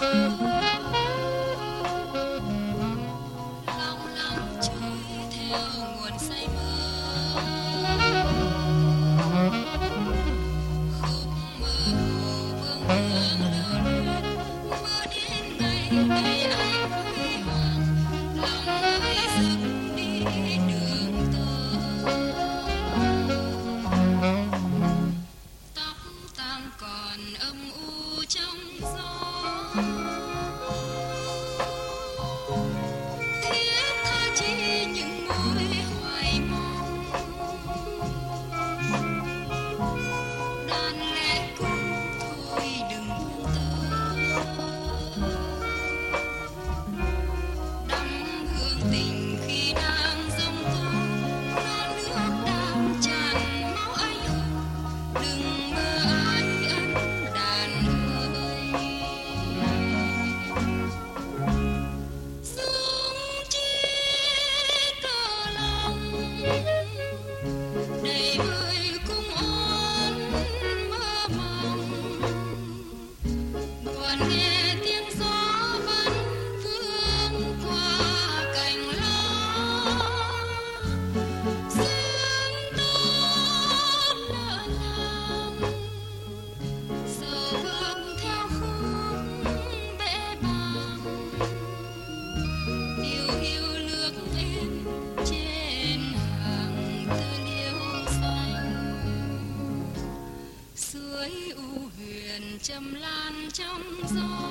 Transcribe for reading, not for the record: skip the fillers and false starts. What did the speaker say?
Long long trôi theo nguồn say mơ, khúc mơ hồ vương vương lưu luyến, mơ đến ngày đầy ánh huy hoàng, lòng ơi dừng đi đường tơ. Tóc tang còn âm u trong gió, thiết tha chỉ những mối hoài mong. Đàn lẻ cung thôi đừng buông tơ, đắm hương tình khi đang giông tố, non nước đang tràn máu anh hùng, đừng mơ ái ân đàn ơi. Dung chi cờ lòng đầy vơi cung ôn mơ mộng, còn nghe tiếng gió vẫn vương qua cành lá. Dương tốt lỡ làng sầu vương theo khúc bẽ bàng, điều hiu lướt êm trên hàng tơ liễu xanh. Suối u huyền trầm lan trong gió,